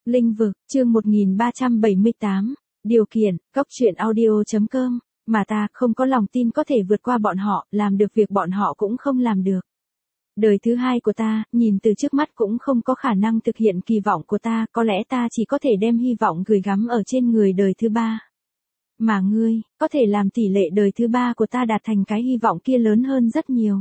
Linh vực, chương 1378. Điều kiện, Cóc truyện audio.com. Mà ta không có lòng tin có thể vượt qua bọn họ, làm được việc bọn họ cũng không làm được. Đời thứ hai của ta, nhìn từ trước mắt cũng không có khả năng thực hiện kỳ vọng của ta, có lẽ ta chỉ có thể đem hy vọng gửi gắm ở trên người đời thứ ba. Mà ngươi, có thể làm tỷ lệ đời thứ ba của ta đạt thành cái hy vọng kia lớn hơn rất nhiều.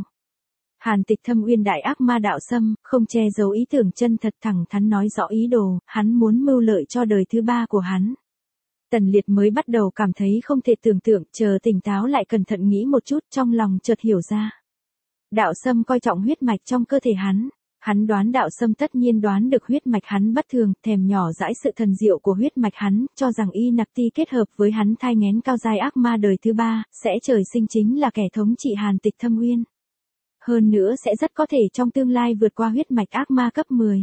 Hàn Tịch Thâm Uyên đại ác ma Đạo Sâm, không che giấu ý tưởng chân thật, thẳng thắn nói rõ ý đồ, hắn muốn mưu lợi cho đời thứ ba của hắn. Tần Liệt mới bắt đầu cảm thấy không thể tưởng tượng, chờ tỉnh táo lại cẩn thận nghĩ một chút, trong lòng chợt hiểu ra. Đạo Sâm coi trọng huyết mạch trong cơ thể hắn đoán Đạo Sâm tất nhiên đoán được huyết mạch hắn bất thường, thèm nhỏ dãi sự thần diệu của huyết mạch hắn, cho rằng Y Nặc Ti kết hợp với hắn thai nghén cao giai ác ma đời thứ ba, sẽ trời sinh chính là kẻ thống trị Hàn Tịch Thâm Uyên. Hơn nữa sẽ rất có thể trong tương lai vượt qua huyết mạch ác ma cấp 10.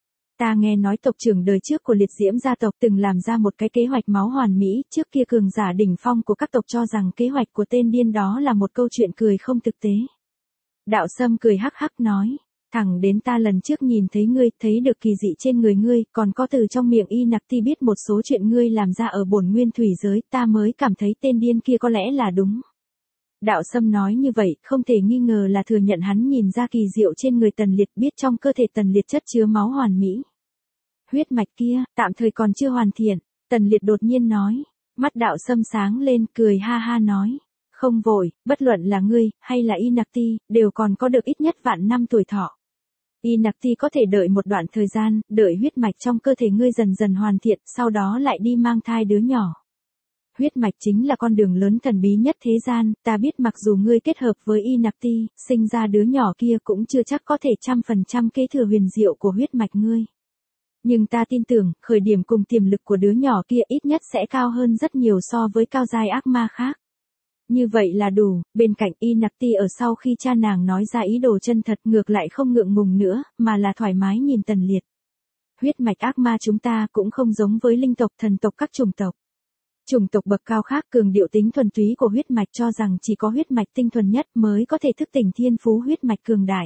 Ta nghe nói tộc trưởng đời trước của liệt diễm gia tộc từng làm ra một cái kế hoạch máu hoàn mỹ, trước kia cường giả đỉnh phong của các tộc cho rằng kế hoạch của tên điên đó là một câu chuyện cười không thực tế. Đạo Sâm cười hắc hắc nói, thẳng đến ta lần trước nhìn thấy ngươi, thấy được kỳ dị trên người ngươi, còn có từ trong miệng Y Nặc Ti biết một số chuyện ngươi làm ra ở bổn nguyên thủy giới, ta mới cảm thấy tên điên kia có lẽ là đúng. Đạo Sâm nói như vậy, không thể nghi ngờ là thừa nhận hắn nhìn ra kỳ diệu trên người Tần Liệt, biết trong cơ thể Tần Liệt chất chứa máu hoàn mỹ. Huyết mạch kia, tạm thời còn chưa hoàn thiện, Tần Liệt đột nhiên nói. Mắt Đạo Sâm sáng lên, cười ha ha nói. Không vội, bất luận là ngươi, hay là Y Nặc Ti, đều còn có được ít nhất vạn năm tuổi thọ. Y Nặc Ti có thể đợi một đoạn thời gian, đợi huyết mạch trong cơ thể ngươi dần dần hoàn thiện, sau đó lại đi mang thai đứa nhỏ. Huyết mạch chính là con đường lớn thần bí nhất thế gian, ta biết mặc dù ngươi kết hợp với Y Nặc Ti, sinh ra đứa nhỏ kia cũng chưa chắc có thể 100% kế thừa huyền diệu của huyết mạch ngươi. Nhưng ta tin tưởng, khởi điểm cùng tiềm lực của đứa nhỏ kia ít nhất sẽ cao hơn rất nhiều so với cao giai ác ma khác. Như vậy là đủ, bên cạnh Y Nặc Ti ở sau khi cha nàng nói ra ý đồ chân thật ngược lại không ngượng ngùng nữa, mà là thoải mái nhìn Tần Liệt. Huyết mạch ác ma chúng ta cũng không giống với linh tộc thần tộc các chủng tộc. Chủng tộc bậc cao khác cường điệu tính thuần túy của huyết mạch cho rằng chỉ có huyết mạch tinh thuần nhất mới có thể thức tỉnh thiên phú huyết mạch cường đại.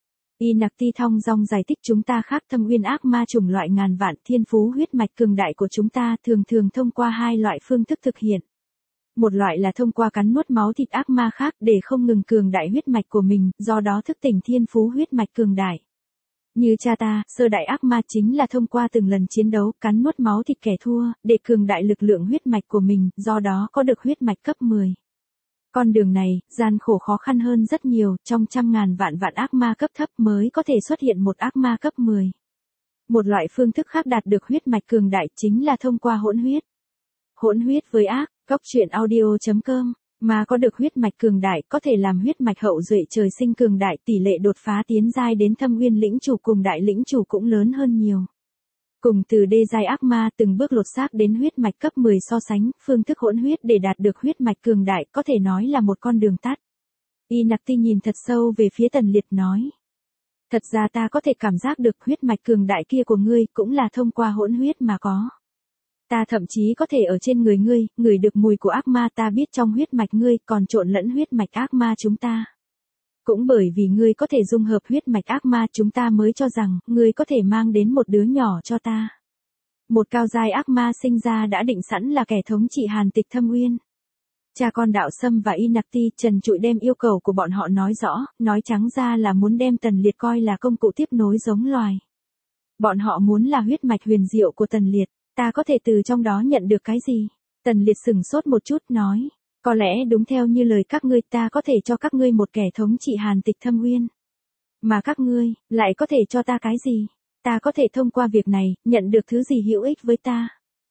Y Nặc Ti thong dong giải thích chúng ta khác Thâm Uyên ác ma chủng loại ngàn vạn thiên phú huyết mạch cường đại của chúng ta thường thông qua hai loại phương thức thực hiện. Một loại là thông qua cắn nuốt máu thịt ác ma khác để không ngừng cường đại huyết mạch của mình, do đó thức tỉnh thiên phú huyết mạch cường đại. Như cha ta, sơ đại ác ma chính là thông qua từng lần chiến đấu, cắn nuốt máu thịt kẻ thua, để cường đại lực lượng huyết mạch của mình, do đó có được huyết mạch cấp 10. Con đường này, gian khổ khó khăn hơn rất nhiều, trong trăm ngàn vạn ác ma cấp thấp mới có thể xuất hiện một ác ma cấp 10. Một loại phương thức khác đạt được huyết mạch cường đại chính là thông qua hỗn huyết. Hỗn huyết với ác, Cóc truyện audio.com. Mà có được huyết mạch cường đại, có thể làm huyết mạch hậu duệ trời sinh cường đại, tỷ lệ đột phá tiến giai đến Thâm Uyên lĩnh chủ cùng đại lĩnh chủ cũng lớn hơn nhiều. Cùng từ đê giai ác ma từng bước lột xác đến huyết mạch cấp 10 so sánh, phương thức hỗn huyết để đạt được huyết mạch cường đại có thể nói là một con đường tắt. Y Nặc Ti nhìn thật sâu về phía Tần Liệt nói. Thật ra ta có thể cảm giác được huyết mạch cường đại kia của ngươi cũng là thông qua hỗn huyết mà có. Ta thậm chí có thể ở trên người ngươi, ngửi được mùi của ác ma, ta biết trong huyết mạch ngươi còn trộn lẫn huyết mạch ác ma chúng ta. Cũng bởi vì ngươi có thể dung hợp huyết mạch ác ma chúng ta mới cho rằng, ngươi có thể mang đến một đứa nhỏ cho ta. Một cao giai ác ma sinh ra đã định sẵn là kẻ thống trị Hàn Tịch Thâm Uyên. Cha con Đạo Sâm và Y Nặc Ti trần trụi đem yêu cầu của bọn họ nói rõ, nói trắng ra là muốn đem Tần Liệt coi là công cụ tiếp nối giống loài. Bọn họ muốn là huyết mạch huyền diệu của Tần Liệt. Ta có thể từ trong đó nhận được cái gì? Tần Liệt sửng sốt một chút nói. Có lẽ đúng theo như lời các ngươi, ta có thể cho các ngươi một kẻ thống trị Hàn Tịch Thâm Uyên. Mà các ngươi, lại có thể cho ta cái gì? Ta có thể thông qua việc này, nhận được thứ gì hữu ích với ta?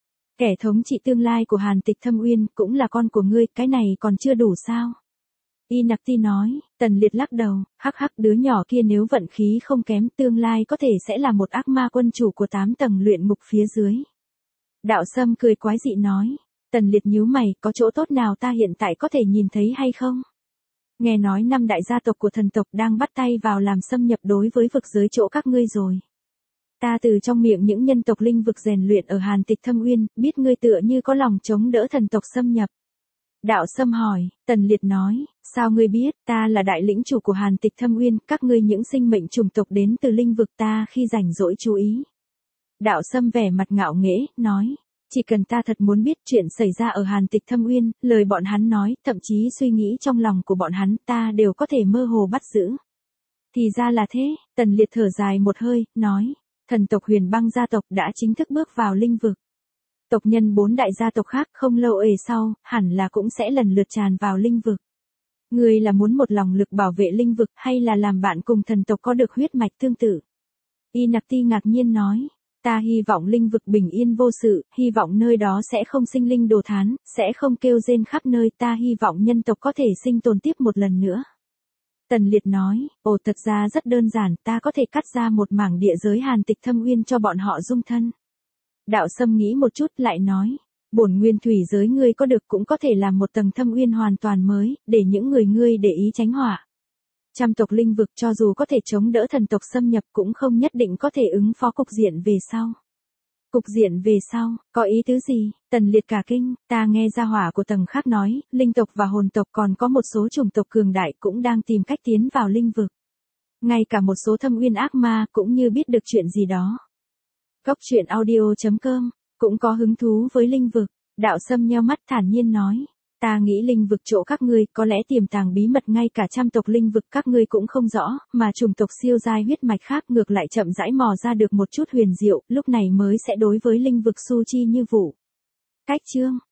Kẻ thống trị tương lai của Hàn Tịch Thâm Uyên cũng là con của ngươi, cái này còn chưa đủ sao? Y Nặc Ti nói. Tần Liệt lắc đầu, hắc hắc, đứa nhỏ kia nếu vận khí không kém, tương lai có thể sẽ là một ác ma quân chủ của 8 tầng luyện ngục phía dưới. Đạo Sâm cười quái dị nói. Tần Liệt nhíu mày, có chỗ tốt nào ta hiện tại có thể nhìn thấy hay không? Nghe nói 5 đại gia tộc của thần tộc đang bắt tay vào làm xâm nhập đối với vực giới chỗ các ngươi rồi. Ta từ trong miệng những nhân tộc linh vực rèn luyện ở Hàn Tịch Thâm Uyên, biết ngươi tựa như có lòng chống đỡ thần tộc xâm nhập. Đạo Sâm hỏi, Tần Liệt nói, sao ngươi biết, ta là đại lĩnh chủ của Hàn Tịch Thâm Uyên, các ngươi những sinh mệnh chủng tộc đến từ linh vực ta khi rảnh rỗi chú ý. Đạo Sâm vẻ mặt ngạo nghễ, nói. Chỉ cần ta thật muốn biết chuyện xảy ra ở Hàn Tịch Thâm Uyên, lời bọn hắn nói, thậm chí suy nghĩ trong lòng của bọn hắn, ta đều có thể mơ hồ bắt giữ. Thì ra là thế, Tần Liệt thở dài một hơi, nói. Thần tộc Huyền Băng gia tộc đã chính thức bước vào linh vực. Tộc nhân 4 đại gia tộc khác không lâu sau, hẳn là cũng sẽ lần lượt tràn vào linh vực. Ngươi là muốn một lòng lực bảo vệ linh vực hay là làm bạn cùng thần tộc có được huyết mạch tương tự? Y Nặc Ti ngạc nhiên nói. Ta hy vọng linh vực bình yên vô sự, hy vọng nơi đó sẽ không sinh linh đồ thán, sẽ không kêu rên khắp nơi, ta hy vọng nhân tộc có thể sinh tồn tiếp một lần nữa. Tần Liệt nói, thật ra rất đơn giản, ta có thể cắt ra một mảng địa giới Hàn Tịch Thâm Uyên cho bọn họ dung thân. Đạo Sâm nghĩ một chút lại nói, bổn nguyên thủy giới ngươi có được cũng có thể làm một tầng thâm uyên hoàn toàn mới, để những người ngươi để ý tránh họa. Trăm tộc linh vực cho dù có thể chống đỡ thần tộc xâm nhập cũng không nhất định có thể ứng phó cục diện về sau. Cục diện về sau, có ý tứ gì? Tần Liệt cả kinh, ta nghe gia hỏa của tầng khác nói, linh tộc và hồn tộc còn có một số chủng tộc cường đại cũng đang tìm cách tiến vào linh vực. Ngay cả một số thâm uyên ác ma cũng như biết được chuyện gì đó. Góc truyện audio.com, cũng có hứng thú với linh vực. Đạo Sâm nheo mắt thản nhiên nói. Ta nghĩ linh vực chỗ các ngươi có lẽ tiềm tàng bí mật ngay cả trăm tộc linh vực các ngươi cũng không rõ, mà chủng tộc siêu giai huyết mạch khác ngược lại chậm rãi mò ra được một chút huyền diệu, lúc này mới sẽ đối với linh vực su chi như vụ. Cách chương